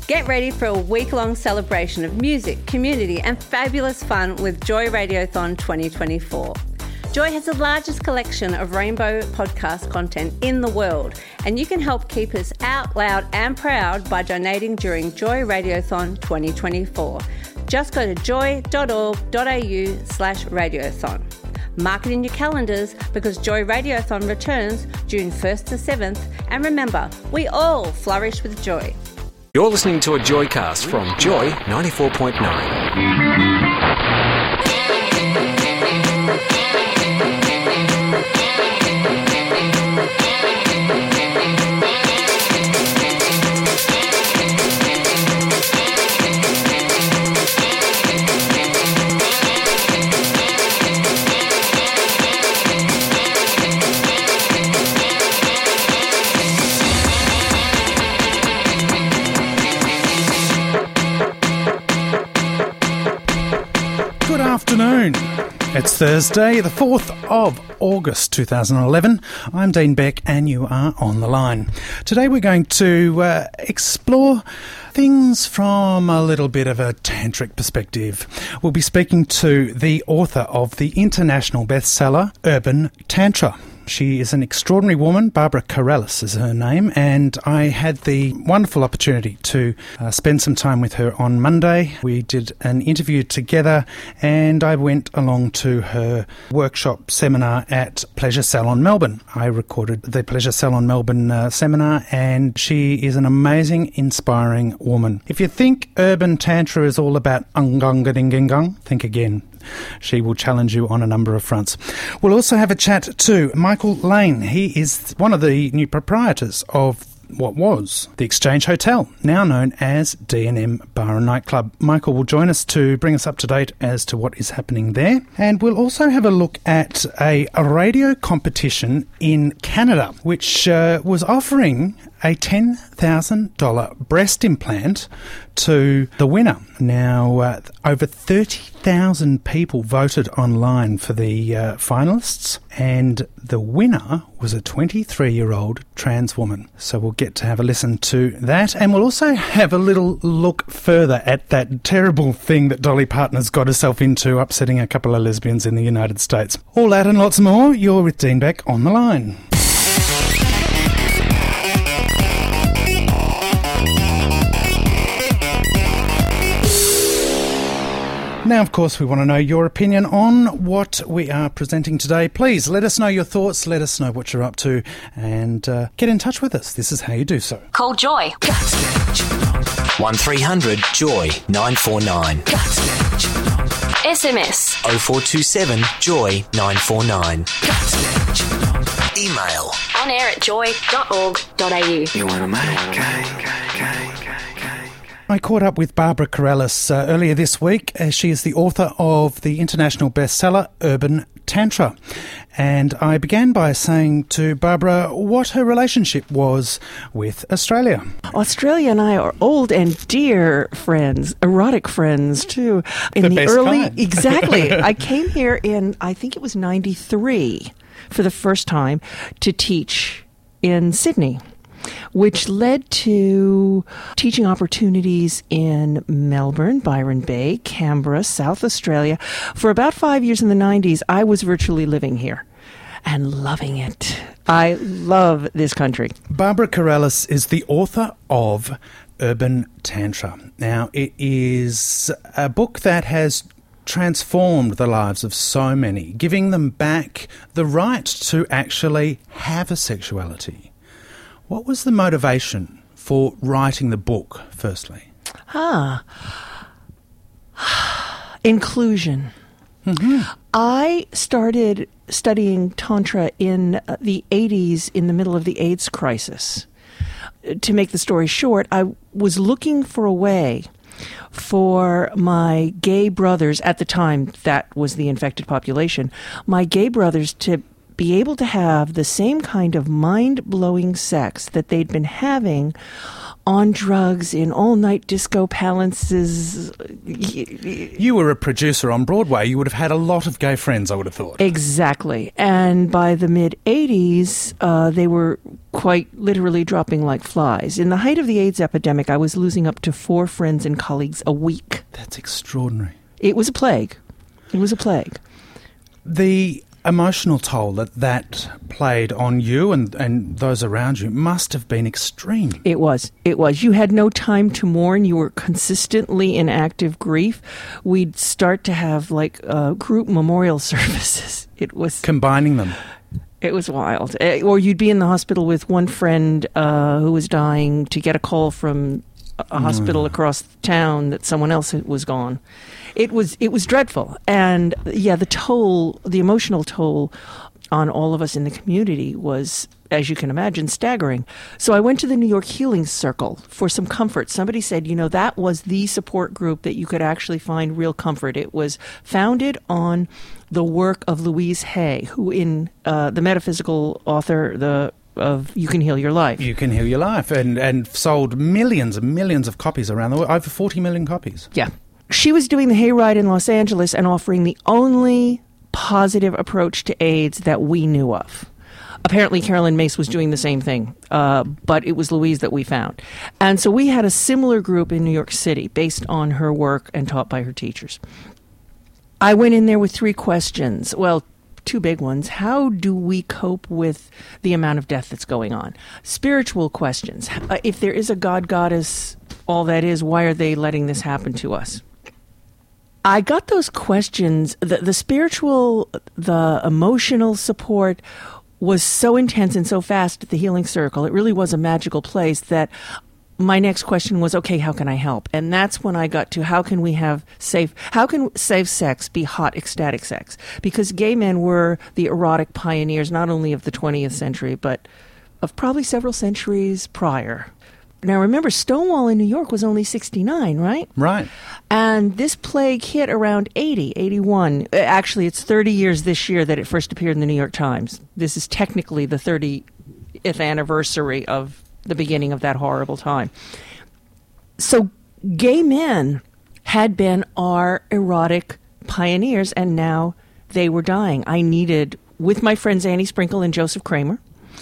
Get ready for a week-long celebration of music, community and fabulous fun with Joy Radiothon 2024. Joy has the largest collection of rainbow podcast content in the world, and you can help keep us out loud and proud by donating during Joy Radiothon 2024. Just go to joy.org.au/radiothon. Mark it in your calendars because Joy Radiothon returns June 1st to 7th, and remember, we all flourish with joy. You're listening to a Joycast from Joy 94.9. Afternoon. It's Thursday, the 4th of August 2011. I'm Dean Beck and you are on the line. Today we're going to explore things from a little bit of a tantric perspective. We'll be speaking to the author of the international bestseller, Urban Tantra. She is an extraordinary woman. Barbara Carrellas is her name, and I had the wonderful opportunity to spend some time with her on Monday. We did an interview together, and I went along to her workshop seminar at Pleasure Salon Melbourne. I recorded the Pleasure Salon Melbourne seminar, and she is an amazing, inspiring woman. If you think Urban Tantra is all about ungung-ga-ding-ging-gung, think again. She will challenge you on a number of fronts. We'll also have a chat to Michael Lane. He is one of the new proprietors of what was the Exchange Hotel, now known as D&M Bar and Nightclub. Michael will join us to bring us up to date as to what is happening there. And we'll also have a look at a radio competition in Canada, which was offering a $10,000 breast implant to the winner. Now, over 30,000 people voted online for the finalists, and the winner was a 23-year-old trans woman. So we'll get to have a listen to that, and we'll also have a little look further at that terrible thing that Dolly Parton's got herself into, upsetting a couple of lesbians in the United States. All that and lots more. You're with Dean Beck on the line. Now, of course, we want to know your opinion on what we are presenting today. Please let us know your thoughts, let us know what you're up to, and get in touch with us. This is how you do so. Call Joy. 1300 Joy 949. SMS 0427 Joy 949. Email onair@joy.org.au. You want to make I caught up with Barbara Carrellas earlier this week. She is the author of the international bestseller, Urban Tantra. And I began by saying to Barbara what her relationship was with Australia. Australia and I are old and dear friends, erotic friends too. In the best early, kind. Exactly. I came here in, I think it was 93 for the first time to teach in Sydney, which led to teaching opportunities in Melbourne, Byron Bay, Canberra, South Australia. For about 5 years in the 90s, I was virtually living here and loving it. I love this country. Barbara Carrellas is the author of Urban Tantra. Now, it is a book that has transformed the lives of so many, giving them back the right to actually have a sexuality. What was the motivation for writing the book, firstly? Inclusion. Mm-hmm. I started studying Tantra in the 80s, in the middle of the AIDS crisis. To make the story short, I was looking for a way for my gay brothers, at the time that was the infected population, my gay brothers to be able to have the same kind of mind-blowing sex that they'd been having on drugs in all-night disco palaces. You were a producer on Broadway. You would have had a lot of gay friends, I would have thought. Exactly. And by the mid-'80s, they were quite literally dropping like flies. In the height of the AIDS epidemic, I was losing up to 4 friends and colleagues a week. That's extraordinary. It was a plague. It was a plague. The emotional toll that played on you and those around you must have been extreme. It was. You had no time to mourn. You were consistently in active grief. We'd start to have group memorial services. It was combining them. It was wild. Or you'd be in the hospital with one friend who was dying to get a call from a hospital across town that someone else was gone. It was dreadful. And the emotional toll on all of us in the community was, as you can imagine, staggering. So I went to the New York Healing Circle for some comfort. Somebody said, that was the support group that you could actually find real comfort. It was founded on the work of Louise Hay, who the metaphysical author, of You Can Heal Your Life. You Can Heal Your Life, and sold millions and millions of copies around the world, over 40 million copies. Yeah. She was doing the Hayride in Los Angeles and offering the only positive approach to AIDS that we knew of. Apparently, Carolyn Mace was doing the same thing, but it was Louise that we found. And so we had a similar group in New York City based on her work and taught by her teachers. I went in there with 3 questions. Well, 2 big ones. How do we cope with the amount of death that's going on? Spiritual questions. If there is a God, goddess, all that is, why are they letting this happen to us? I got those questions. The spiritual, the emotional support was so intense and so fast at the Healing Circle. It really was a magical place that my next question was, okay, how can I help? And that's when I got to how can safe sex be hot, ecstatic sex? Because gay men were the erotic pioneers, not only of the 20th century, but of probably several centuries prior. Now, remember, Stonewall in New York was only 69, right? Right. And this plague hit around 80, 81. Actually, it's 30 years this year that it first appeared in the New York Times. This is technically the 30th anniversary of the beginning of that horrible time. So gay men had been our erotic pioneers, and now they were dying. I needed, with my friends Annie Sprinkle and Joseph Kramer,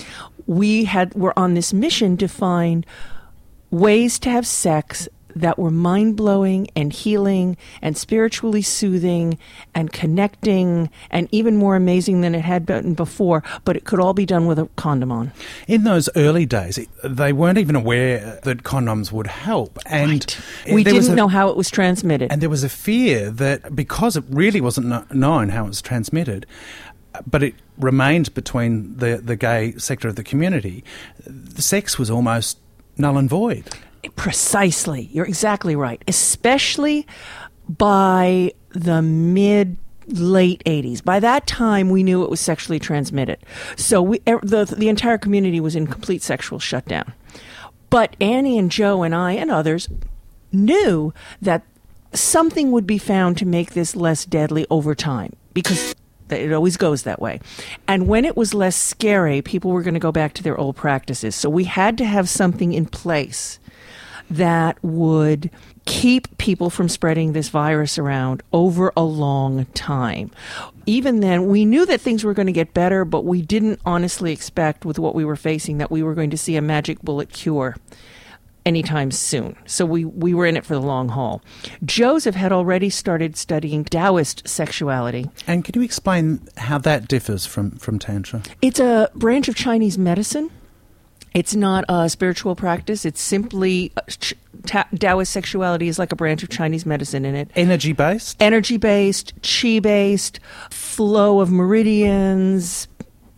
were on this mission to find ways to have sex that were mind-blowing and healing and spiritually soothing and connecting and even more amazing than it had been before, but it could all be done with a condom on. In those early days, they weren't even aware that condoms would help. And right. We didn't know how it was transmitted. And there was a fear that because it really wasn't known how it was transmitted, but it remained between the gay sector of the community, sex was almost null and void. Precisely. You're exactly right. Especially by the mid-late 80s. By that time, we knew it was sexually transmitted. So the entire community was in complete sexual shutdown. But Annie and Joe and I and others knew that something would be found to make this less deadly over time, because it always goes that way. And when it was less scary, people were going to go back to their old practices. So we had to have something in place that would keep people from spreading this virus around over a long time. Even then, we knew that things were going to get better, but we didn't honestly expect, with what we were facing, that we were going to see a magic bullet cure anytime soon. So we were in it for the long haul. Joseph had already started studying Taoist sexuality. And can you explain how that differs from Tantra? It's a branch of Chinese medicine. It's not a spiritual practice. It's simply Taoist sexuality is like a branch of Chinese medicine in it. Energy-based? Energy-based, qi-based, flow of meridians.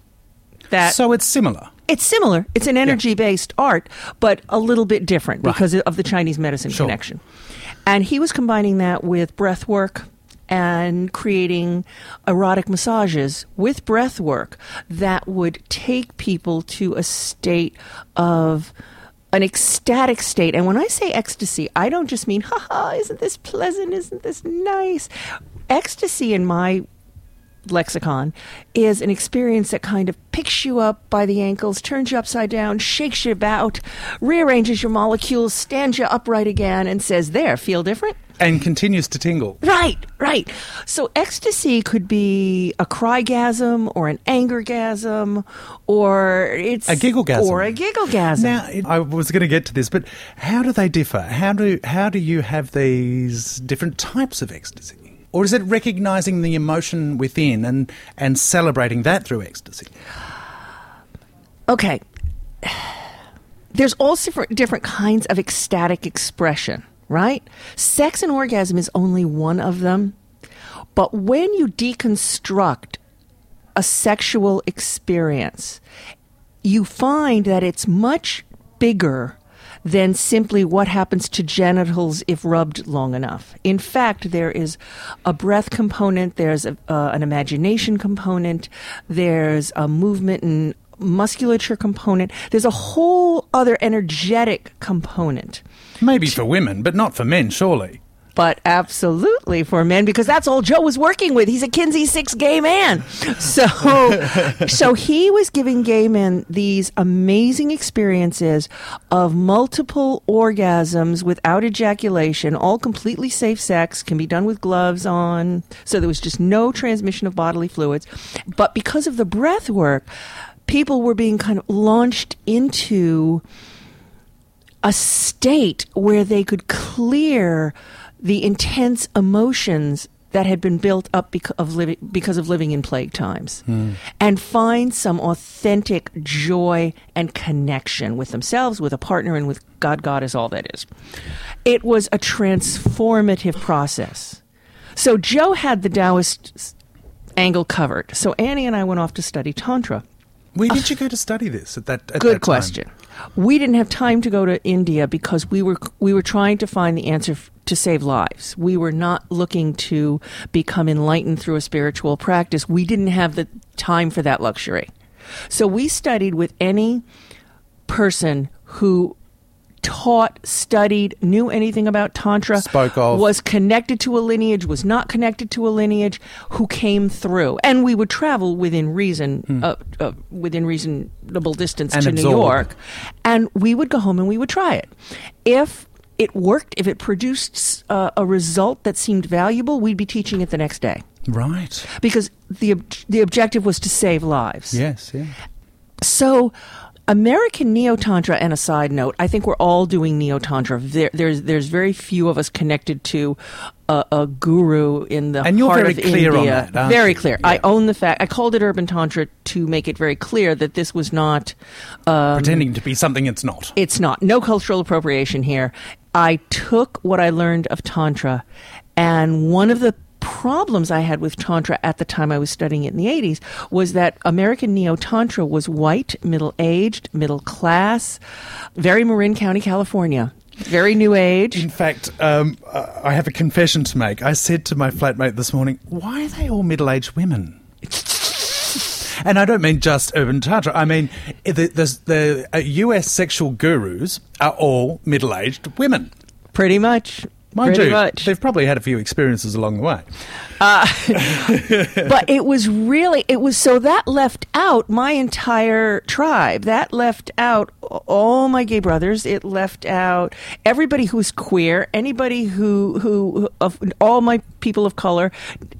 So it's similar? It's similar. It's an energy-based art, but a little bit different because of the Chinese medicine connection. And he was combining that with breath work and creating erotic massages with breath work that would take people to a state of an ecstatic state. And when I say ecstasy, I don't just mean, isn't this pleasant? Isn't this nice? Ecstasy, in my lexicon, is an experience that kind of picks you up by the ankles, turns you upside down, shakes you about, rearranges your molecules, stands you upright again, and says, there, feel different? And continues to tingle. Right. So ecstasy could be a crygasm or an angergasm, or it's a gigglegasm. Or a gigglegasm. Now, I was going to get to this, but how do they differ? How do you have these different types of ecstasy? Or is it recognizing the emotion within and celebrating that through ecstasy? Okay. There's all different kinds of ecstatic expression, right? Sex and orgasm is only one of them. But when you deconstruct a sexual experience, you find that it's much bigger than simply what happens to genitals if rubbed long enough. In fact, there is a breath component, there's an imagination component, there's a movement and musculature component, there's a whole other energetic component. Maybe for women, but not for men, surely. But absolutely for men, because that's all Joe was working with. He's a Kinsey 6 gay man. So he was giving gay men these amazing experiences of multiple orgasms without ejaculation, all completely safe sex, can be done with gloves on. So there was just no transmission of bodily fluids. But because of the breath work, people were being kind of launched into a state where they could clear the intense emotions that had been built up because of living in plague times, and find some authentic joy and connection with themselves, with a partner, and with God. God is all that is. It was a transformative process. So Joe had the Taoist angle covered. So Annie and I went off to study Tantra. Where did you go to study this at that time? Good question. We didn't have time to go to India because we were trying to find the answer to save lives. We were not looking to become enlightened through a spiritual practice. We didn't have the time for that luxury. So we studied with any person who taught, studied, knew anything about Tantra, spoke of, was connected to a lineage, was not connected to a lineage, who came through. And we would travel within within reasonable distance and to absorb. New York. And we would go home and we would try it. If it worked, if it produced a result that seemed valuable, we'd be teaching it the next day. Right. Because the objective was to save lives. Yes, yeah. So American Neo-Tantra, and a side note, I think we're all doing Neo-Tantra. There's very few of us connected to a guru in the and you're heart very of clear India. on that, aren't very you? clear. Yeah. I own the fact. I called it Urban Tantra to make it very clear that this was not pretending to be something it's not. It's not. No cultural appropriation here. I took what I learned of Tantra, and one of the problems I had with Tantra at the time I was studying it in the 80s was that American Neo-Tantra was white, middle-aged, middle class, very Marin County, California. Very new age. In fact, I have a confession to make. I said to my flatmate this morning, why are they all middle-aged women? And I don't mean just Urban Tantra. I mean, the US sexual gurus are all middle-aged women. Pretty much. Mind Pretty you, much. they've probably had a few experiences along the way. But it was so that left out my entire tribe. That left out all my gay brothers. It left out everybody who's queer, anybody who of all my people of color.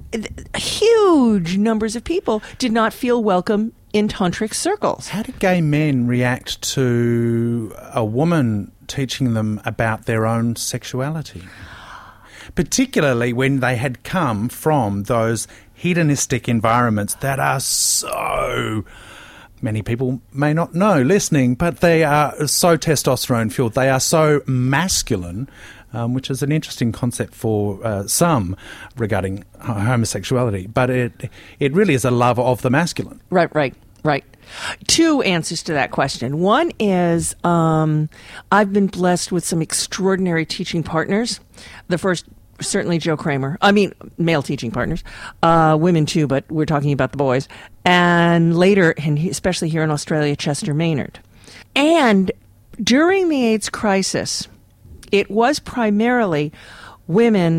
Huge numbers of people did not feel welcome in tantric circles. How did gay men react to a woman teaching them about their own sexuality? Particularly when they had come from those hedonistic environments that are so... Many people may not know listening, but they are so testosterone-fueled. They are so masculine, which is an interesting concept for some regarding homosexuality. But it really is a love of the masculine. Right. Two answers to that question. One is I've been blessed with some extraordinary teaching partners. The first, certainly Joe Kramer. I mean, male teaching partners. Women too, but we're talking about the boys. And later, and especially here in Australia, Chester Maynard. And during the AIDS crisis, it was primarily women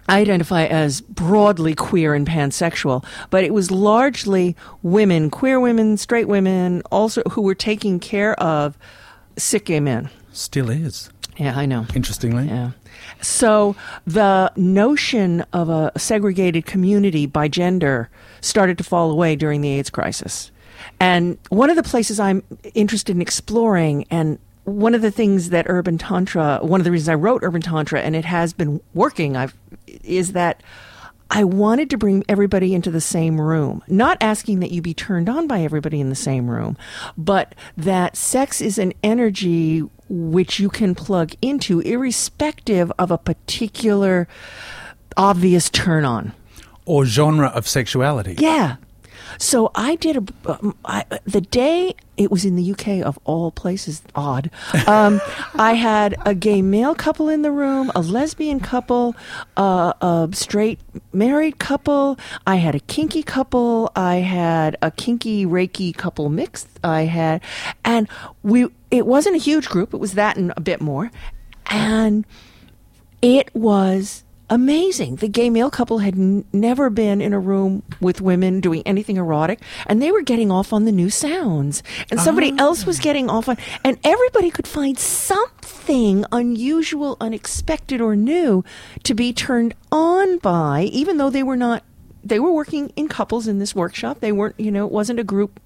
I identify as broadly queer and pansexual, but it was largely women, queer women, straight women, also who were taking care of sick gay men. Still is. Yeah, I know. Interestingly. Yeah. So the notion of a segregated community by gender started to fall away during the AIDS crisis. And one of the places I'm interested in exploring, and one of the things that Urban Tantra, one of the reasons I wrote Urban Tantra, and it has been working, is that I wanted to bring everybody into the same room, not asking that you be turned on by everybody in the same room, but that sex is an energy which you can plug into irrespective of a particular obvious turn on. Or genre of sexuality. Yeah. So I did the day it was in the UK of all places, odd. I had a gay male couple in the room, a lesbian couple, a straight married couple. I had a kinky couple. I had a kinky Reiki couple mixed. And it wasn't a huge group. It was that and a bit more. And it was amazing. The gay male couple had never been in a room with women doing anything erotic, and they were getting off on the new sounds. And somebody else was getting off on, and everybody could find something unusual, unexpected, or new to be turned on by, even though they were working in couples in this workshop. They weren't, it wasn't a group.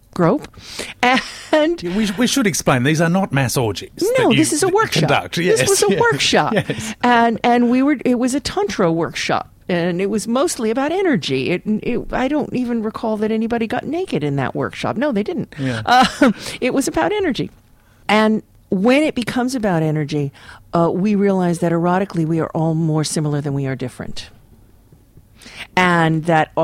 And we should explain, these are not mass orgies. No, this is a workshop. Conduct. Yes, this was a workshop. Yes. And it was a Tantra workshop. And it was mostly about energy. I don't even recall that anybody got naked in that workshop. No, they didn't. Yeah. It was about energy. And when it becomes about energy, we realize that erotically we are all more similar than we are different. And that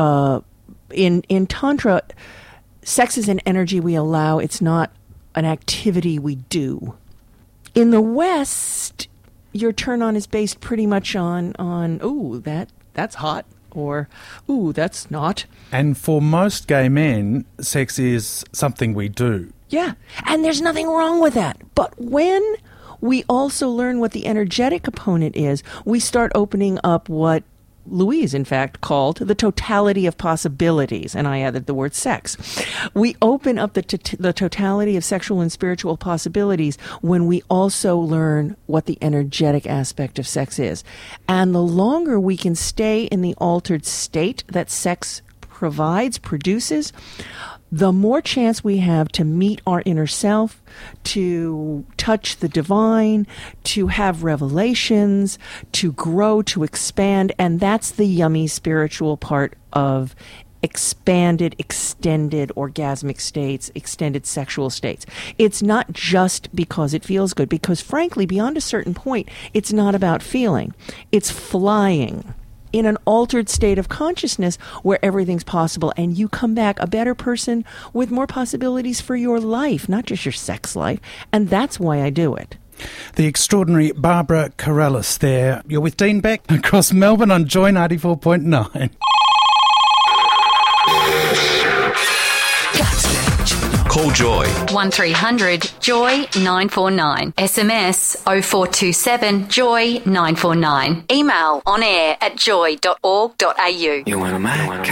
in Tantra, sex is an energy we allow. It's not an activity we do. In the West, your turn on is based pretty much on ooh, that's hot, or ooh, that's not. And for most gay men, sex is something we do. Yeah, and there's nothing wrong with that. But when we also learn what the energetic component is, we start opening up what Louise, in fact, called the totality of possibilities, and I added the word sex. We open up the totality of sexual and spiritual possibilities when we also learn what the energetic aspect of sex is. And the longer we can stay in the altered state that sex produces, the more chance we have to meet our inner self, to touch the divine, to have revelations, to grow, to expand. And that's the yummy spiritual part of expanded, extended orgasmic states, extended sexual states. It's not just because it feels good, because frankly, beyond a certain point, it's not about feeling. It's flying in an altered state of consciousness where everything's possible, and you come back a better person with more possibilities for your life, not just your sex life. And that's why I do it. The extraordinary Barbara Carrellis there. You're with Dean Beck across Melbourne on Joy 94.9. Call Joy. 1300 Joy 949. SMS 0427 Joy 949. Email onair@joy.org.au. You want to make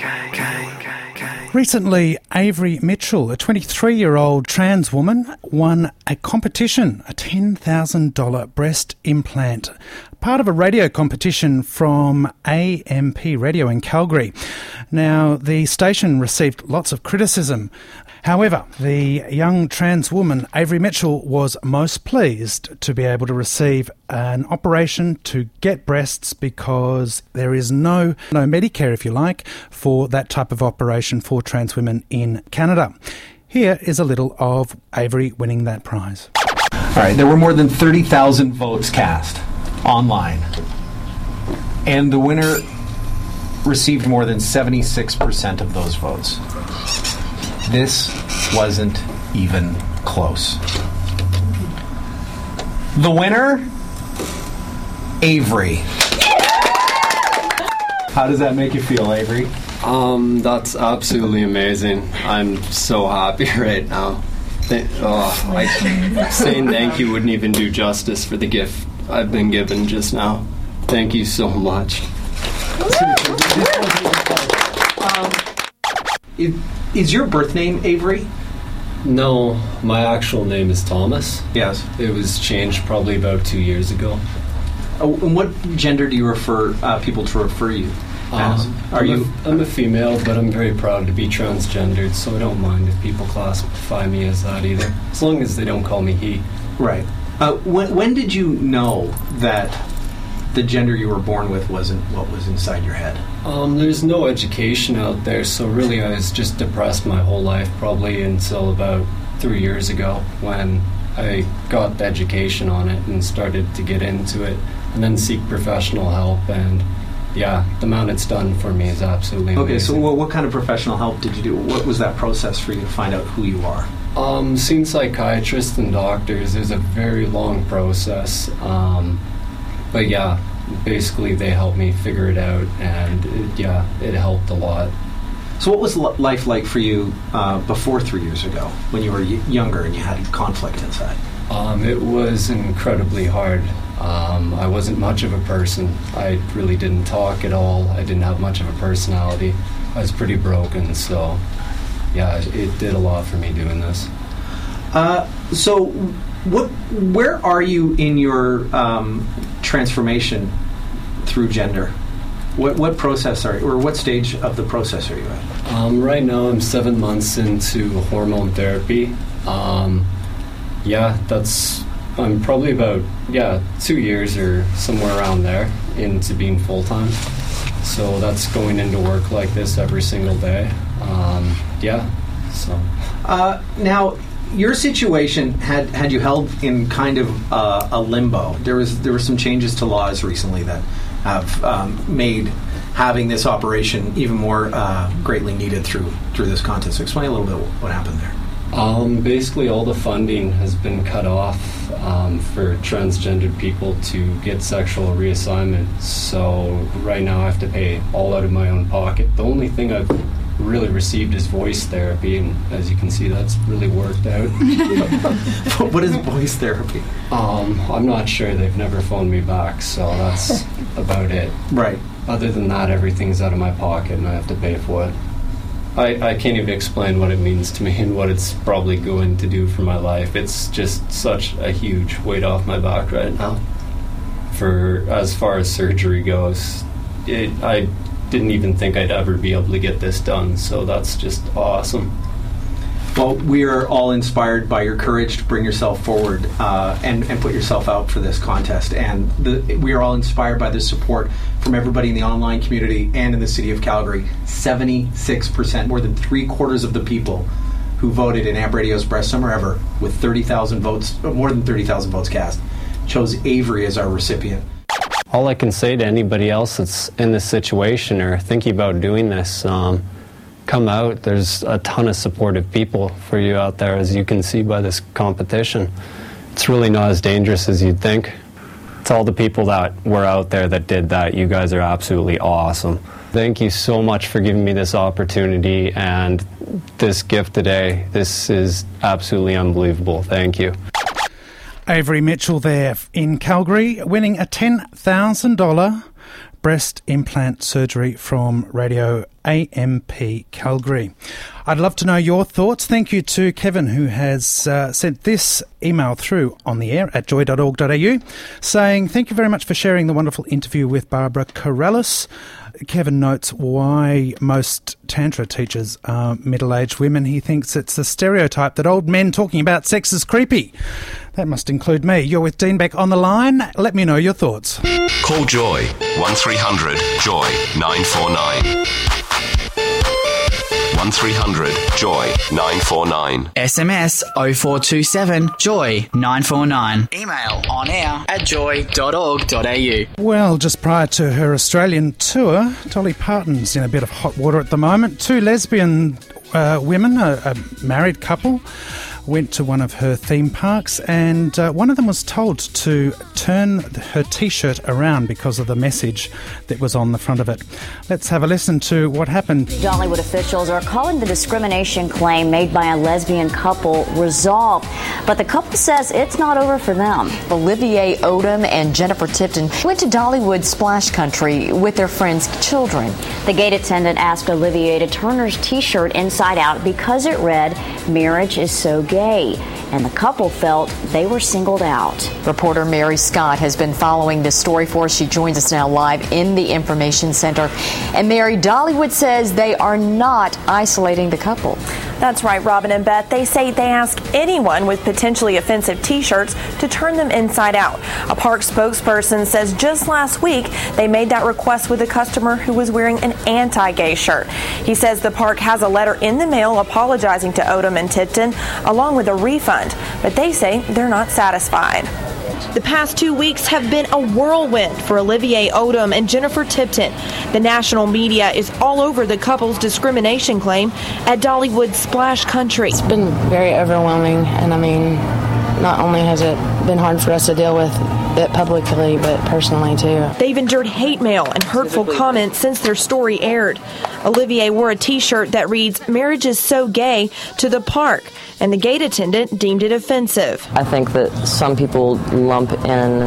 Recently, Avery Mitchell, a 23-year-old trans woman, won a competition, a $10,000 breast implant, part of a radio competition from AMP Radio in Calgary. Now, the station received lots of criticism. However, the young trans woman, Avery Mitchell, was most pleased to be able to receive an operation to get breasts because there is no Medicare, if you like, for that type of operation for trans women in Canada. Here is a little of Avery winning that prize. All right, there were more than 30,000 votes cast online, and the winner received more than 76% of those votes. This wasn't even close. The winner, Avery. How does that make you feel, Avery? That's absolutely amazing. I'm so happy right now. Saying thank you wouldn't even do justice for the gift I've been given just now. Thank you so much. Is your birth name Avery? No, my actual name is Thomas. Yes. It was changed probably about 2 years ago. And what gender do you refer people to refer you as? I'm a female, but I'm very proud to be transgendered, so I don't mind if people classify me as that either, as long as they don't call me he. Right. When did you know that the gender you were born with wasn't what was inside your head? There's no education out there, so really I was just depressed my whole life, probably until about 3 years ago when I got the education on it and started to get into it and then seek professional help. And yeah, the amount it's done for me is absolutely amazing. Okay, so what kind of professional help did you do? What was that process for you to find out who you are? Seeing psychiatrists and doctors is a very long process. But yeah, basically they helped me figure it out, and it helped a lot. So what was life like for you before 3 years ago, when you were younger and you had conflict inside? It was incredibly hard. I wasn't much of a person. I really didn't talk at all. I didn't have much of a personality. I was pretty broken, so yeah, it did a lot for me doing this. So where are you in your transformation through gender? What process are you, or what stage of the process are you at? Right now I'm 7 months into hormone therapy. I'm probably about 2 years or somewhere around there into being full-time. So that's going into work like this every single day. Now, your situation had you held in kind of a limbo. There were some changes to laws recently that have made having this operation even more greatly needed through this contest. So explain a little bit what happened there. Basically, all the funding has been cut off for transgendered people to get sexual reassignment. So right now I have to pay all out of my own pocket. The only thing I've really received is voice therapy, and as you can see, that's really worked out. What is voice therapy? I'm not sure. They've never phoned me back, so that's about it. Right. Other than that, everything's out of my pocket, and I have to pay for it. I can't even explain what it means to me and what it's probably going to do for my life. It's just such a huge weight off my back right now. For as far as surgery goes, I didn't even think I'd ever be able to get this done, so that's just awesome. Well, we are all inspired by your courage to bring yourself forward and put yourself out for this contest. And we are all inspired by the support from everybody in the online community and in the city of Calgary. 76%, more than 3/4 of the people who voted in Amp Radio's Best Summer Ever, with 30,000 votes, more than 30,000 votes cast, chose Avery as our recipient. All I can say to anybody else that's in this situation or thinking about doing this, come out. There's a ton of supportive people for you out there, as you can see by this competition. It's really not as dangerous as you'd think. It's all the people that were out there that did that. You guys are absolutely awesome. Thank you so much for giving me this opportunity and this gift today. This is absolutely unbelievable. Thank you. Avery Mitchell there in Calgary, winning a $10,000 breast implant surgery from Radio AMP Calgary. I'd love to know your thoughts. Thank you to Kevin, who has sent this email through on the air at joy.org.au, saying, thank you very much for sharing the wonderful interview with Barbara Corrales. Kevin notes why most Tantra teachers are middle-aged women. He thinks it's a stereotype that old men talking about sex is creepy. That must include me. You're with Dean Beck on the line. Let me know your thoughts. Call Joy 1300 Joy 949. 1300 Joy 949. SMS 0427 Joy 949. Email onair@joy.org.au. Well, just prior to her Australian tour, Dolly Parton's in a bit of hot water at the moment. Two lesbian women, a married couple, went to one of her theme parks, and one of them was told to turn her T-shirt around because of the message that was on the front of it. Let's have a listen to what happened. Dollywood officials are calling the discrimination claim made by a lesbian couple resolved, but the couple says it's not over for them. Olivier Odom and Jennifer Tipton went to Dollywood Splash Country with their friends' children. The gate attendant asked Olivier to turn her T-shirt inside out because it read, "Marriage is so gay," and the couple felt they were singled out. Reporter Mary Scott has been following this story for us. She joins us now live in the Information Center. And Mary, Dollywood says they are not isolating the couple. That's right, Robin and Beth. They say they ask anyone with potentially offensive T-shirts to turn them inside out. A park spokesperson says just last week they made that request with a customer who was wearing an anti-gay shirt. He says the park has a letter in the mail apologizing to Odom and Tipton along with a refund, but they say they're not satisfied. The past 2 weeks have been a whirlwind for Olivier Odom and Jennifer Tipton. The national media is all over the couple's discrimination claim at Dollywood Splash Country. It's been very overwhelming, and I mean, not only has it been hard for us to deal with it publicly, but personally too. They've endured hate mail and hurtful comments since their story aired. Olivier wore a T-shirt that reads, "Marriage is so gay," to the park, and the gate attendant deemed it offensive. I think that some people lump in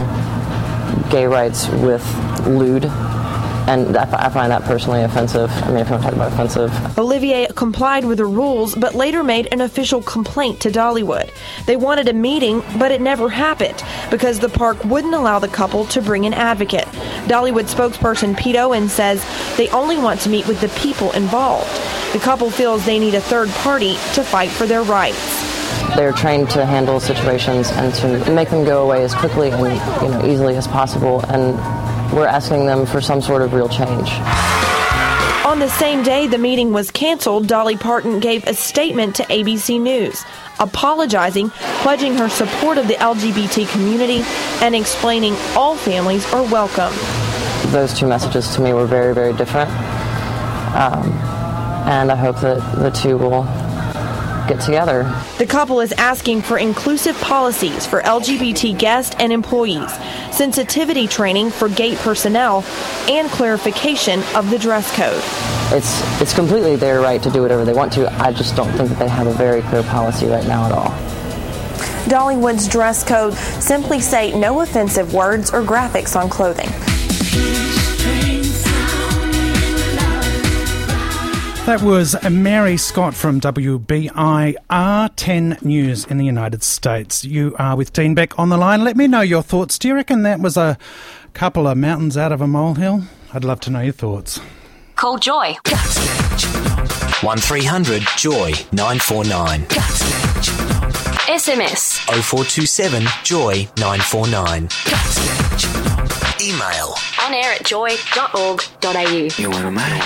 gay rights with lewd, and I find that personally offensive. I mean, if you want to talk about offensive. Olivier complied with the rules, but later made an official complaint to Dollywood. They wanted a meeting, but it never happened because the park wouldn't allow the couple to bring an advocate. Dollywood spokesperson Pete Owen says they only want to meet with the people involved. The couple feels they need a third party to fight for their rights. They're trained to handle situations and to make them go away as quickly and easily as possible, and we're asking them for some sort of real change. On the same day the meeting was canceled, Dolly Parton gave a statement to ABC News, apologizing, pledging her support of the LGBT community, and explaining all families are welcome. Those two messages to me were very, very different, and I hope that the two will get together. The couple is asking for inclusive policies for LGBT guests and employees, sensitivity training for gate personnel, and clarification of the dress code. It's completely their right to do whatever they want to. I just don't think that they have a very clear policy right now at all. Dollywood's dress code simply say no offensive words or graphics on clothing. That was Mary Scott from WBIR 10 News in the United States. You are with Dean Beck on the line. Let me know your thoughts. Do you reckon that was a couple of mountains out of a molehill? I'd love to know your thoughts. Call Joy. 1300 Joy 949. SMS 0427 Joy 949. Email onair@joy.org.au. You want to make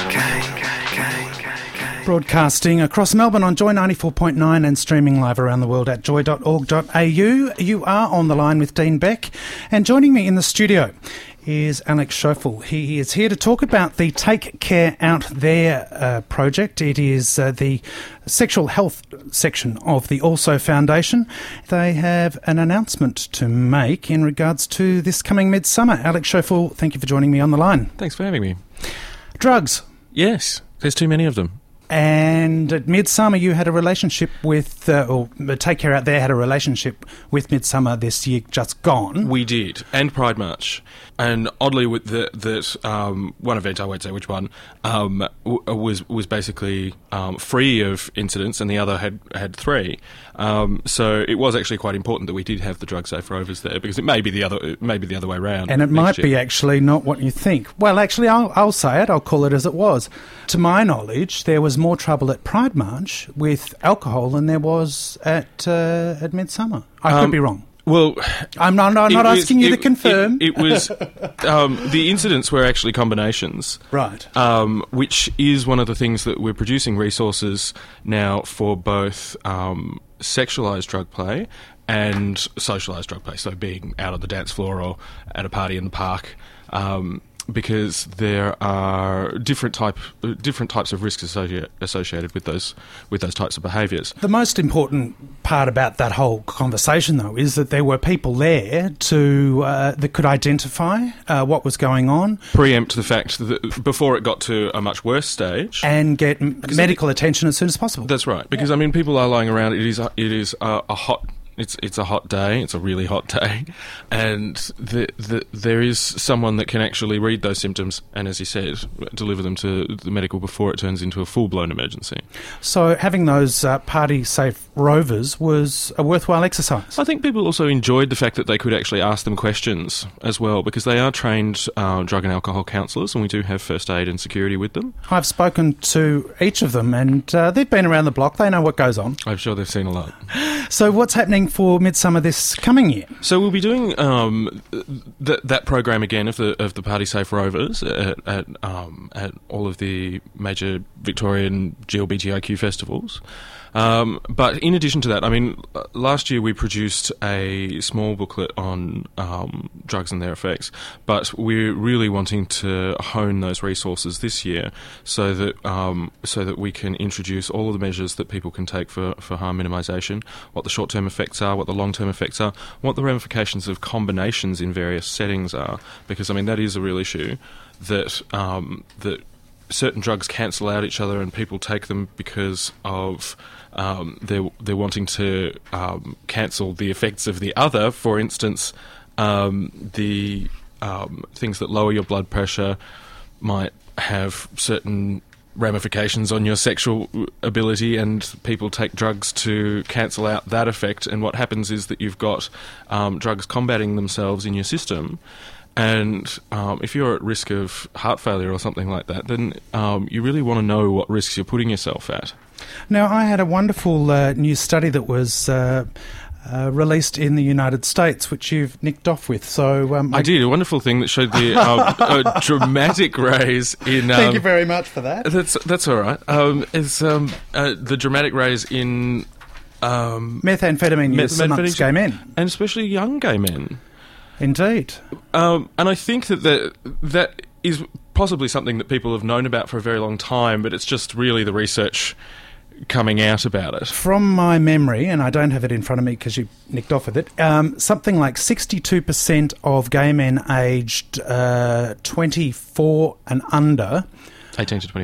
Broadcasting across Melbourne on Joy 94.9 and streaming live around the world at joy.org.au. You are on the line with Dean Beck, and joining me in the studio is Alex Schofel. He is here to talk about the Take Care Out There project. It is the sexual health section of the Also Foundation. They have an announcement to make in regards to this coming midsummer. Alex Schofel, thank you for joining me on the line. Thanks for having me. Drugs. Yes, there's too many of them. And at Midsummer, you had a relationship with, or Take Care Out There had a relationship with Midsummer this year just gone. We did, and Pride March. And oddly, with that one event, I won't say which one, was basically free of incidents, and the other had 3. So it was actually quite important that we did have the drug safe rovers there, because it may be the other way around. And it might be actually not what you think. Well, actually, I'll say it. I'll call it as it was. To my knowledge, there was more trouble at Pride March with alcohol than there was at Midsummer. I could be wrong. Well, I'm not asking you to confirm. It was the incidents were actually combinations, right? Which is one of the things that we're producing resources now for both sexualised drug play and socialised drug play. So being out on the dance floor or at a party in the park. because there are different types of risks associated with those types of behaviours. The most important part about that whole conversation, though, is that there were people there that could identify what was going on, preempt the fact that before it got to a much worse stage, and get medical attention as soon as possible. That's right, because I mean, people are lying around. It is a hot. It's a hot day. It's a really hot day, and there is someone that can actually read those symptoms and, as you said, deliver them to the medical before it turns into a full-blown emergency. So having those party-safe rovers was a worthwhile exercise. I think people also enjoyed the fact that they could actually ask them questions as well, because they are trained drug and alcohol counsellors, and we do have first aid and security with them. I've spoken to each of them, and they've been around the block. They know what goes on. I'm sure they've seen a lot. So what's happening for Midsummer this coming year? So we'll be doing that program again of the Party Safe Rovers at all of the major Victorian GLBTIQ festivals. But in addition to that, I mean, last year we produced a small booklet on drugs and their effects, but we're really wanting to hone those resources this year so that we can introduce all of the measures that people can take for harm minimisation, what the short-term effects are, what the long-term effects are, what the ramifications of combinations in various settings are, because, I mean, that is a real issue, that certain drugs cancel out each other and people take them because of they're wanting to cancel the effects of the other. For instance, the things that lower your blood pressure might have certain ramifications on your sexual ability, and people take drugs to cancel out that effect, and what happens is that you've got drugs combating themselves in your system. And if you're at risk of heart failure or something like that, then you really want to know what risks you're putting yourself at. Now, I had a wonderful new study that was released in the United States, which you've nicked off with. So I did a wonderful thing that showed the a dramatic raise in. Thank you very much for that. That's all right. It's the dramatic raise in methamphetamine use amongst gay men, and especially young gay men. Indeed. And I think that is possibly something that people have known about for a very long time, but it's just really the research coming out about it. From my memory, and I don't have it in front of me because you nicked off with it, something like 62% of gay men aged 24 and under, 18 to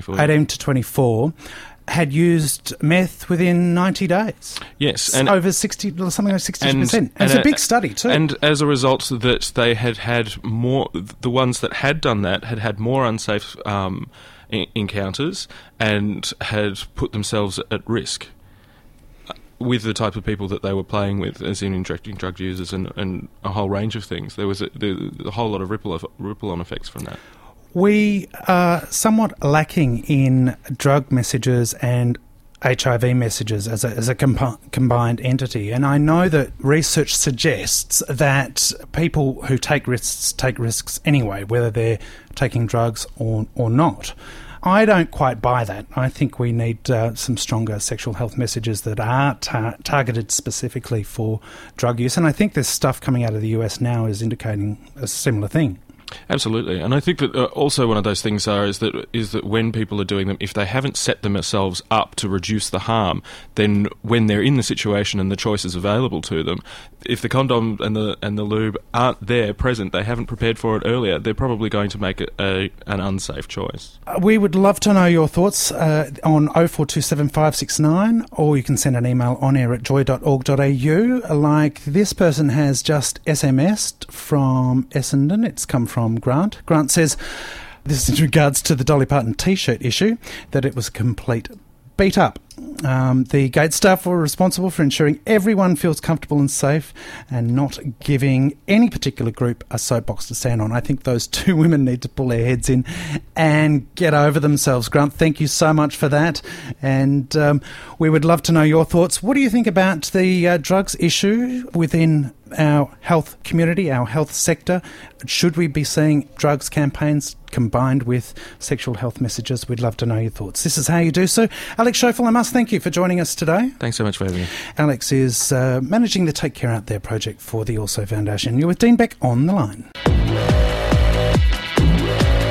24, had used meth within 90 days. Yes, and over 60, something like 60%. And it's a big study too. And as a result, that they had more. The ones that had done that had more unsafe encounters and had put themselves at risk with the type of people that they were playing with, as in injecting drug users and a whole range of things. There was a whole lot of ripple-on effects from that. We are somewhat lacking in drug messages and HIV messages as a combined entity, and I know that research suggests that people who take risks anyway, whether they're taking drugs or not. I don't quite buy that. I think we need some stronger sexual health messages that are targeted specifically for drug use, and I think this stuff coming out of the US now is indicating a similar thing. Absolutely, and I think that also one of those things is that when people are doing them, if they haven't set themselves up to reduce the harm, then when they're in the situation and the choice is available to them, if the condom and the lube aren't there present, they haven't prepared for it earlier, they're probably going to make an unsafe choice. We would love to know your thoughts on 0427 569, or you can send an email on air at joy.org.au. Like this person has just SMS'd from Essendon. It's come from Grant. Grant says, this is in regards to the Dolly Parton T-shirt issue, that it was a complete beat up. The gate staff were responsible for ensuring everyone feels comfortable and safe and not giving any particular group a soapbox to stand on. I think those two women need to pull their heads in and get over themselves. Grant, thank you so much for that. And we would love to know your thoughts. What do you think about the drugs issue within our health community, our health sector? Should we be seeing drugs campaigns combined with sexual health messages? We'd love to know your thoughts. This is How You Do So. Alex Schofel, I must thank you for joining us today. Thanks so much for having me. Alex is managing the Take Care Out There project for the Also Foundation. You're with Dean Beck on the line.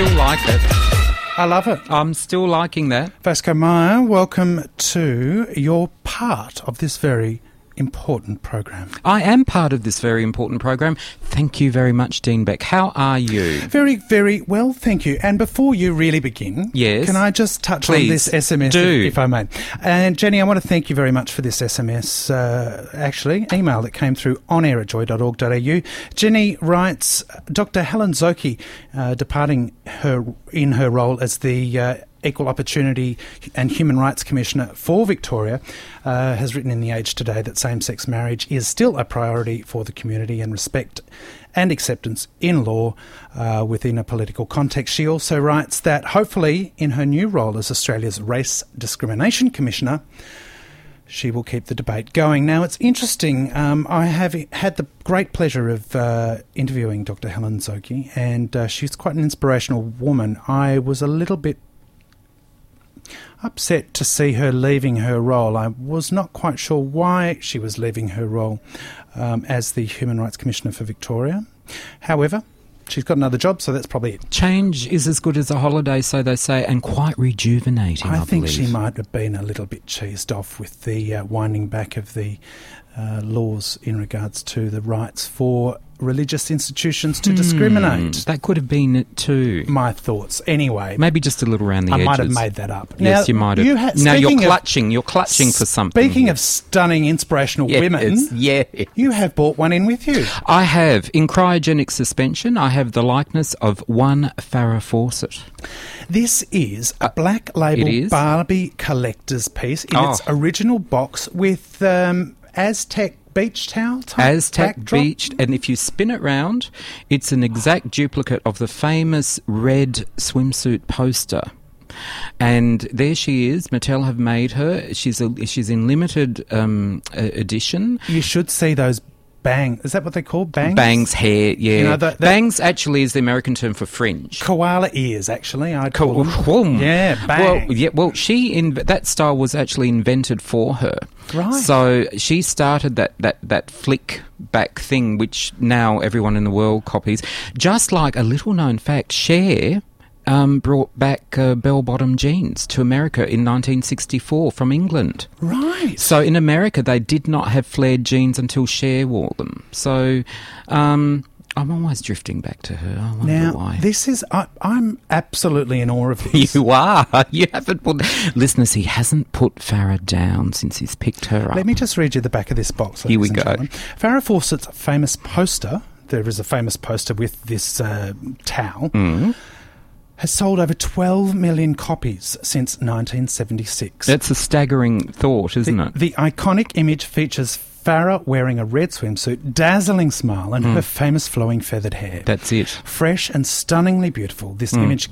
still like it. I love it. I'm still liking that. Vasco Meyer, welcome to your part of this very important program. I am part of this very important program. Thank you very much, Dean Beck. How are you? Very, very well, thank you. And before you really begin, yes, can I just touch Please, on this SMS, if I may? And Jenny, I want to thank you very much for this SMS, email that came through onair@joy.org.au. Jenny writes, Dr. Helen Zoki, departing in her role as the Equal Opportunity and Human Rights Commissioner for Victoria, has written in The Age today that same-sex marriage is still a priority for the community, and respect and acceptance in law within a political context. She also writes that hopefully in her new role as Australia's Race Discrimination Commissioner, she will keep the debate going. Now, it's interesting. I have had the great pleasure of interviewing Dr. Helen Zoki, and she's quite an inspirational woman. I was a little bit upset to see her leaving her role. I was not quite sure why she was leaving her role as the Human Rights Commissioner for Victoria. However, she's got another job, so that's probably it. Change is as good as a holiday, so they say, and quite rejuvenating, I think believe. She might have been a little bit cheesed off with the winding back of the laws in regards to the rights for religious institutions to discriminate. That could have been it too. My thoughts. Anyway. Maybe just a little around the edges. I might have made that up. Yes, you might have. Now you're clutching for something. Speaking of stunning, inspirational women, you have brought one in with you. I have. In cryogenic suspension, I have the likeness of one Farrah Fawcett. This is a black label Barbie collector's piece in its original box with Aztec beach towel type Aztec backdrop. Beach, and if you spin it round, it's an exact duplicate of the famous red swimsuit poster. And there she is. Mattel have made her. She's in limited edition. You should see those bangs. Is that what they're called? Bangs? Bangs, hair, yeah. You know, bangs actually is the American term for fringe. Koala ears, actually. I'd call them. Yeah, bang. Well, that style was actually invented for her. Right. So she started that flick back thing, which now everyone in the world copies. Just like a little known fact, Cher brought back bell-bottom jeans to America in 1964 from England. Right. So in America, they did not have flared jeans until Cher wore them. So I'm always drifting back to her. I wonder why. This is... I'm absolutely in awe of this. You are. You haven't put... Listeners, he hasn't put Farrah down since he's picked her up. Let me just read you the back of this box. Here we go. Farrah Fawcett's famous poster, there is a famous poster with this towel, has sold over 12 million copies since 1976. That's a staggering thought, isn't it? The iconic image features Farrah wearing a red swimsuit, dazzling smile, and her famous flowing feathered hair. That's it. Fresh and stunningly beautiful, this image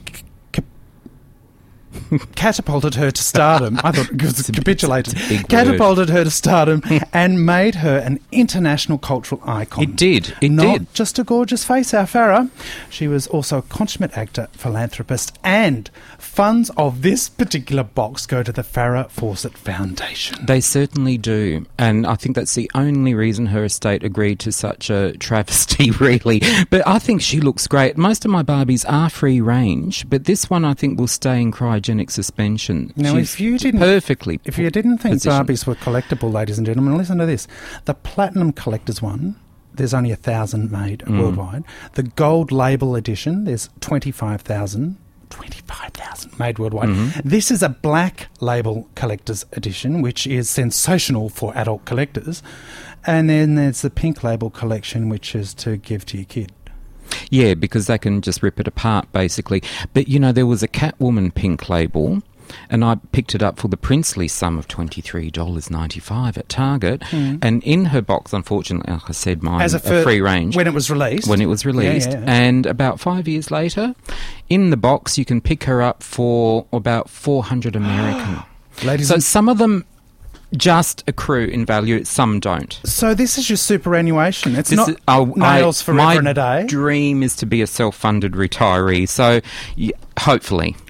catapulted her to stardom. I thought it was capitulated. Catapulted her to stardom and made her an international cultural icon. It did. Not just a gorgeous face, our Farrah. She was also a consummate actor, philanthropist, and funds of this particular box go to the Farrah Fawcett Foundation. They certainly do. And I think that's the only reason her estate agreed to such a travesty, really. But I think she looks great. Most of my Barbies are free range, but this one I think will stay in cryogenic suspension. Now, She's if you didn't think Barbies were collectible, ladies and gentlemen, listen to this. The Platinum Collector's one, there's only 1,000 made worldwide. The Gold Label Edition, there's 25,000 made worldwide. This is a Black Label Collector's Edition, which is sensational for adult collectors. And then there's the Pink Label Collection, which is to give to your kid. Yeah, because they can just rip it apart, basically. But, you know, there was a Catwoman pink label, and I picked it up for the princely sum of $23.95 at Target. And in her box, unfortunately, like I said, mine as a free range. When it was released? When it was released. Yeah. And about 5 years later, in the box, you can pick her up for about $400 American. So some of them just accrue in value, some don't. So this is your superannuation. It's nails forever and a day. My dream is to be a self-funded retiree, so hopefully.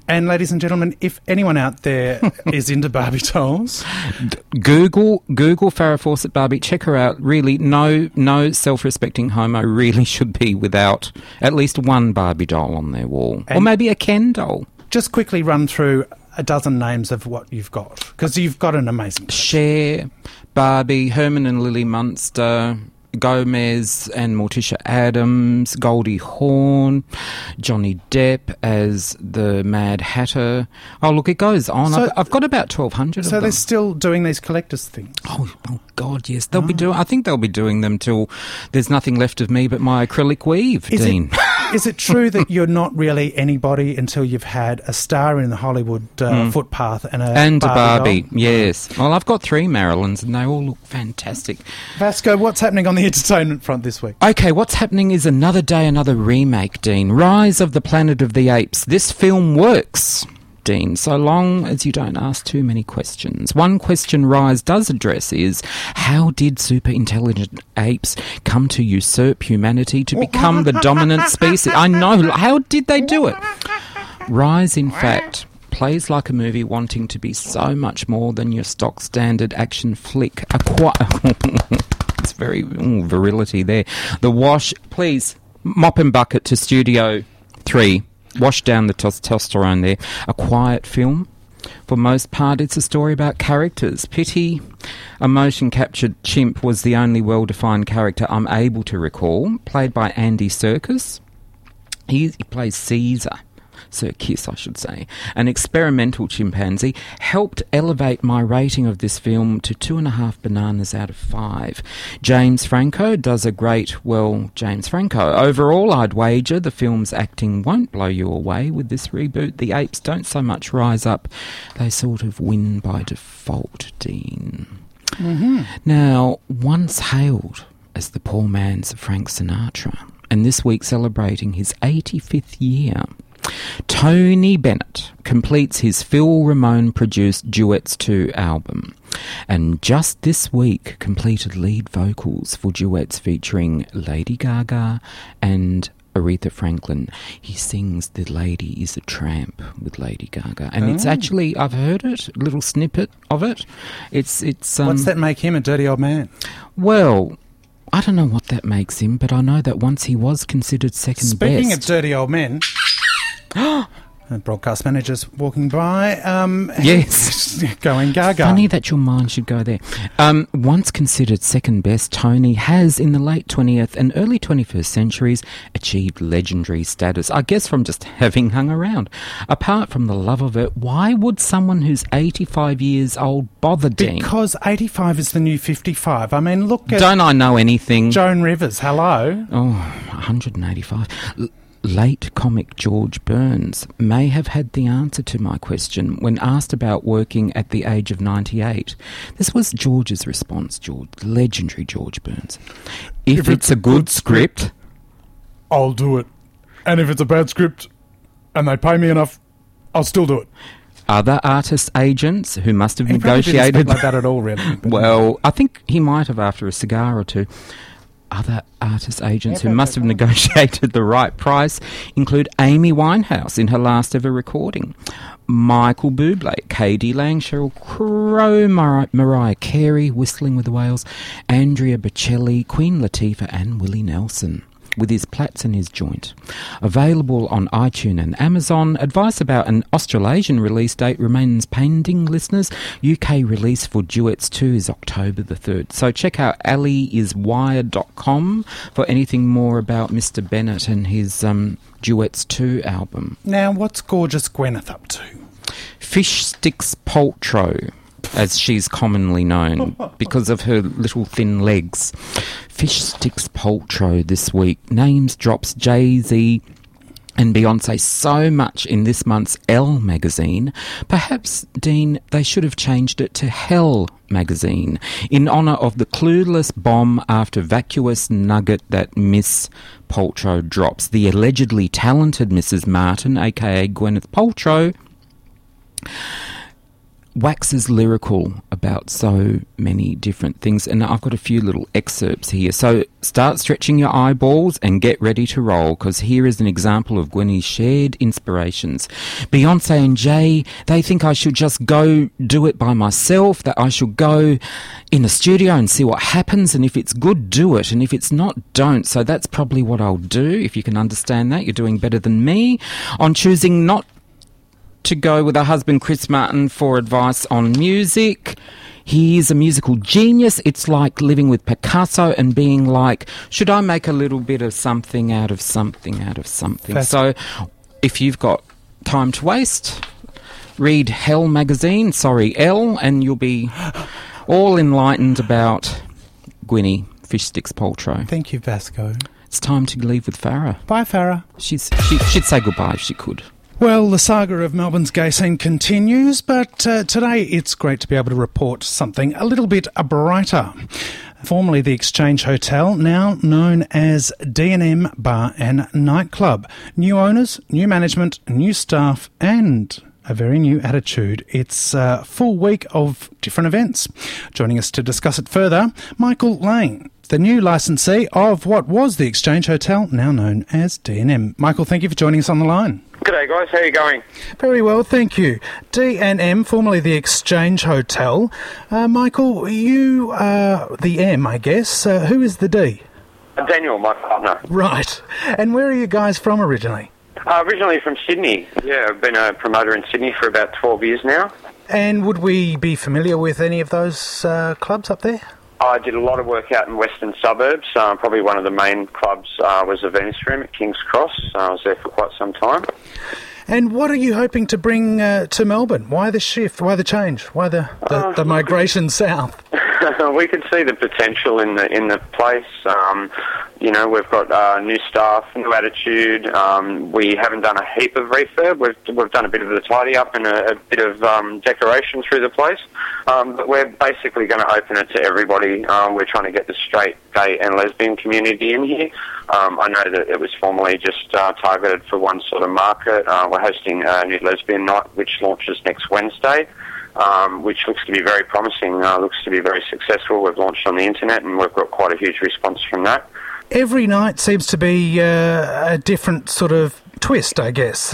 And ladies and gentlemen, if anyone out there is into Barbie dolls, Google Farrah Fawcett Barbie. Check her out. Really, no self-respecting homo really should be without at least one Barbie doll on their wall, or maybe a Ken doll. Just quickly run through a dozen names of what you've got, because you've got an amazing collection. Cher, Barbie, Herman and Lily Munster, Gomez and Morticia Adams, Goldie Hawn, Johnny Depp as the Mad Hatter. Oh, look, it goes on. So, I've got about 1,200 of them. So they're still doing these collector's things? Oh God, yes. They'll be doing. I think they'll be doing them till there's nothing left of me but my acrylic weave, Dean. Is it true that you're not really anybody until you've had a star in the Hollywood footpath and a Barbie doll? Yes. Well, I've got 3 Marilyns and they all look fantastic. Vasco, what's happening on the entertainment front this week? Okay, what's happening is Another Day, Another remake, Dean. Rise of the Planet of the Apes. This film works, Dean, so long as you don't ask too many questions. One question Rise does address is, how did super intelligent apes come to usurp humanity to become the dominant species? I know, how did they do it? Rise, in fact, plays like a movie wanting to be so much more than your stock standard action flick. It's very virility there. The Wash, please, mop and bucket to Studio 3. Wash down the testosterone there. A quiet film. For most part, it's a story about characters. Pity, a motion-captured chimp, was the only well-defined character I'm able to recall, played by Andy Serkis. He plays Caesar. Serkis, I should say. An experimental chimpanzee helped elevate my rating of this film to 2.5 bananas out of 5. James Franco does a great, James Franco. Overall, I'd wager the film's acting won't blow you away with this reboot. The apes don't so much rise up, they sort of win by default, Dean. Mm-hmm. Now, once hailed as the poor man's Frank Sinatra, and this week celebrating his 85th year, Tony Bennett completes his Phil Ramone-produced Duets 2 album, and just this week completed lead vocals for duets featuring Lady Gaga and Aretha Franklin. He sings The Lady is a Tramp with Lady Gaga, and it's actually, I've heard it, a little snippet of it. It's What's that make him, a dirty old man? Well, I don't know what that makes him, but I know that once he was considered second best. Speaking of dirty old men... broadcast managers walking by. Yes. Going gaga. Funny that your mind should go there. Once considered second best, Tony has, in the late 20th and early 21st centuries, achieved legendary status, I guess from just having hung around. Apart from the love of it, why would someone who's 85 years old bother, Dean? Because 85 is the new 55. I mean, look at... Don't I know anything? Joan Rivers, hello. Oh, 185. Late comic George Burns may have had the answer to my question when asked about working at the age of 98. This was George's response, legendary George Burns. If it's a good script, I'll do it. And if it's a bad script and they pay me enough, I'll still do it. Other artist agents who must have negotiated... He didn't speak like that at all, really. Well, I think he might have after a cigar or two. Other artist agents who must have negotiated the right price include Amy Winehouse in her last ever recording, Michael Bublé, K.D. Lang, Sheryl Crow, Mariah Carey, Whistling with the Whales, Andrea Bocelli, Queen Latifah and Willie Nelson, with his plats and his joint. Available on iTunes and Amazon. Advice about an Australasian release date remains pending, listeners. UK release for Duets 2 is October the 3rd. So check out AliIsWired.com for anything more about Mr. Bennett and his Duets 2 album. Now, what's gorgeous Gwyneth up to? Fish Sticks Paltrow, as she's commonly known, because of her little thin legs. Fish Sticks Paltrow this week drops Jay-Z and Beyonce so much in this month's Elle magazine. Perhaps, Dean, they should have changed it to Hell magazine in honour of the clueless bomb after vacuous nugget that Miss Paltrow drops. The allegedly talented Mrs. Martin, aka Gwyneth Paltrow, waxes lyrical about so many different things, and I've got a few little excerpts here. So start stretching your eyeballs and get ready to roll, because here is an example of Gwenny's shared inspirations. Beyonce and Jay, they think I should just go do it by myself, that I should go in the studio and see what happens, and if it's good, do it, and if it's not, don't. So that's probably what I'll do. If you can understand that, you're doing better than me. On choosing not to go with her husband Chris Martin for advice on music. He's a musical genius. It's like living with Picasso and being like, should I make a little bit of something out of something out of something? So if you've got time to waste, read Hell magazine, Elle, and you'll be all enlightened about Gwenny Fish Sticks Paltrow. Thank you, Vasco. It's time to leave with Farah. Bye, Farah. She'd say goodbye if she could. Well, the saga of Melbourne's gay scene continues, but today it's great to be able to report something a little bit brighter. Formerly the Exchange Hotel, now known as D&M Bar and Nightclub. New owners, new management, new staff, and a very new attitude. It's a full week of different events. Joining us to discuss it further, Michael Lane, the new licensee of what was the Exchange Hotel, now known as D&M. Michael, thank you for joining us on the line. G'day guys, how are you going? Very well, thank you. D&M, formerly the Exchange Hotel. Michael, you are the M, I guess. Who is the D? Daniel, my partner. Right. And where are you guys from originally? Originally from Sydney. Yeah, I've been a promoter in Sydney for about 12 years now. And would we be familiar with any of those clubs up there? I did a lot of work out in western suburbs. Probably one of the main clubs was the Venice Room at King's Cross. I was there for quite some time. And what are you hoping to bring to Melbourne? Why the shift? Why the change? Why the migration south? We can see the potential in the place. We've got new staff, new attitude. We haven't done a heap of refurb. We've done a bit of the tidy up and a bit of decoration through the place. But we're basically going to open it to everybody. We're trying to get the straight, gay and lesbian community in here. I know that it was formerly just targeted for one sort of market. We're hosting a new lesbian night, which launches next Wednesday. Which looks to be very promising, looks to be very successful. We've launched on the internet and we've got quite a huge response from that. Every night seems to be a different sort of twist, I guess.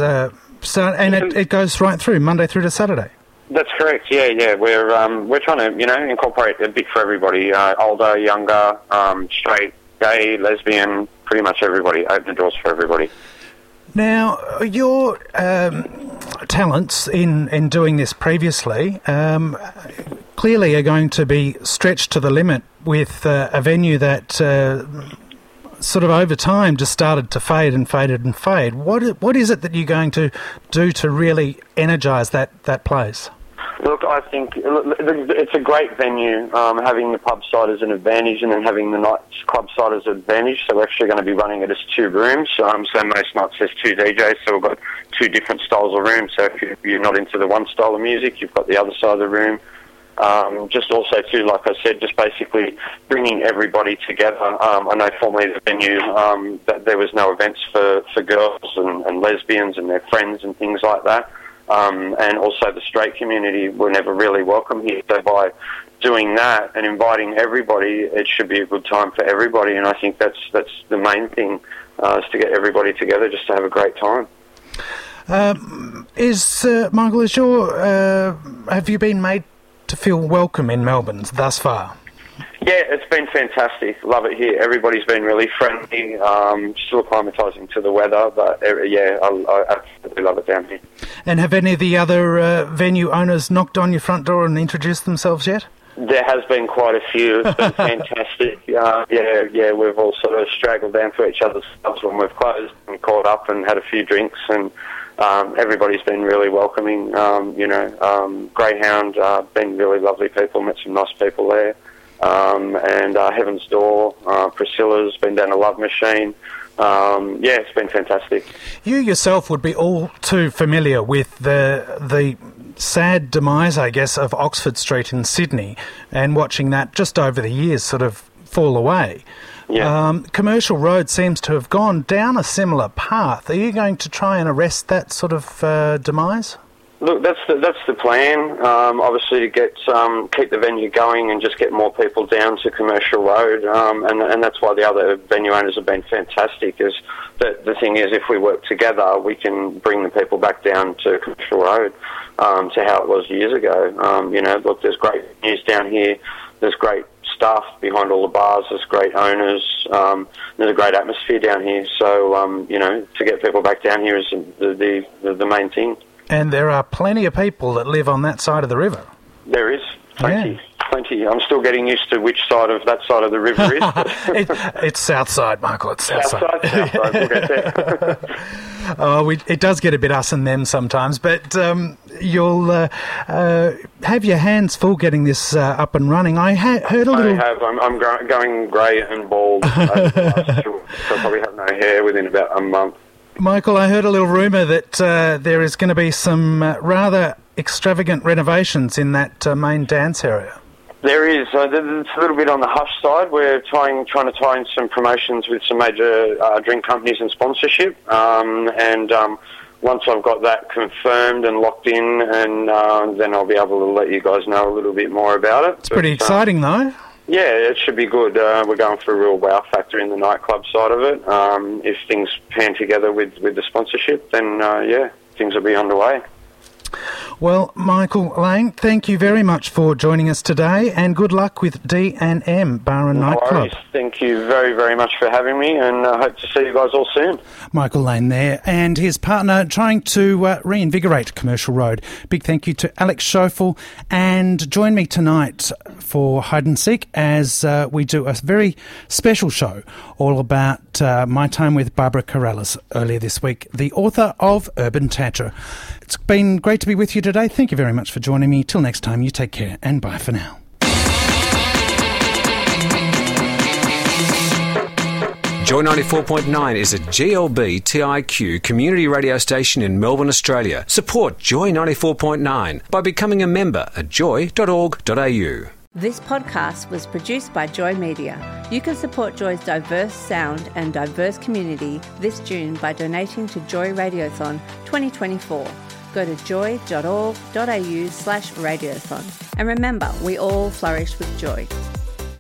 It goes right through, Monday through to Saturday. That's correct, yeah. We're trying to, incorporate a bit for everybody, older, younger, straight, gay, lesbian, pretty much everybody, open the doors for everybody. Now, your talents in doing this previously clearly are going to be stretched to the limit with a venue that sort of over time just started to fade and faded and fade. What is it that you're going to do to really energise that place? Look, I think it's a great venue, having the pub side as an advantage and then having the nightclub side as an advantage. So we're actually going to be running it as 2 rooms. So most nights there's 2 DJs, so we've got 2 different styles of rooms. So if you're not into the one style of music, you've got the other side of the room. Just also too, like I said, just basically bringing everybody together. I know formerly the venue, that there was no events for girls and lesbians and their friends and things like that. And also the straight community were never really welcome here. So by doing that and inviting everybody, it should be a good time for everybody. And I think that's the main thing, is to get everybody together just to have a great time. Michael, have you been made to feel welcome in Melbourne thus far? Yeah, it's been fantastic. Love it here. Everybody's been really friendly, still acclimatising to the weather, but I absolutely love it down here. And have any of the other venue owners knocked on your front door and introduced themselves yet? There has been quite a few. It's been fantastic. We've all sort of straggled down to each other's clubs when we've closed and caught up and had a few drinks, and everybody's been really welcoming. Greyhound, been really lovely people, met some nice people there. And Heaven's Door, Priscilla's been down a Love Machine. It's been fantastic. You yourself would be all too familiar with the sad demise, I guess, of Oxford Street in Sydney, and watching that just over the years sort of fall away. Yeah. Commercial Road seems to have gone down a similar path. Are you going to try and arrest that sort of demise? Look, that's the plan. Obviously, to get keep the venue going and just get more people down to Commercial Road, and that's why the other venue owners have been fantastic. Is that the thing is, if we work together, we can bring the people back down to Commercial Road to how it was years ago. Look, there's great news down here. There's great staff behind all the bars. There's great owners. There's a great atmosphere down here. So to get people back down here is the main thing. And there are plenty of people that live on that side of the river. There is. Plenty. I'm still getting used to which side of that side of the river is. It's south side, Michael. It's south side. South side. We'll get there. It does get a bit us and them sometimes, but you'll have your hands full getting this up and running. I heard a little... I have. I'm going grey and bald. I'll probably have no hair within about a month. Michael, I heard a little rumour that there is going to be some rather extravagant renovations in that main dance area. There is. It's a little bit on the hush side. We're trying to tie in some promotions with some major drink companies and sponsorship. Once I've got that confirmed and locked in, and then I'll be able to let you guys know a little bit more about it. It's pretty exciting, though. Yeah, it should be good. We're going for a real wow factor in the nightclub side of it. If things pan together with the sponsorship, then things will be underway. Well, Michael Lang, thank you very much for joining us today, and good luck with D&M Bar and Nightclub. No worries. Thank you very, very much for having me, and I hope to see you guys all soon. Michael Lane there, and his partner trying to reinvigorate Commercial Road. Big thank you to Alex Schofel, and join me tonight for Hide and Seek as we do a very special show all about my time with Barbara Corrales earlier this week, the author of Urban Tatcher. It's been great to be with you today. Thank you very much for joining me. Till next time, you take care, and bye for now. Joy 94.9 is a GLB TIQ community radio station in Melbourne, Australia. Support Joy 94.9 by becoming a member at joy.org.au. This podcast was produced by Joy Media. You can support Joy's diverse sound and diverse community this June by donating to Joy Radiothon 2024. Go to joy.org.au/radiothon. And remember, we all flourish with joy.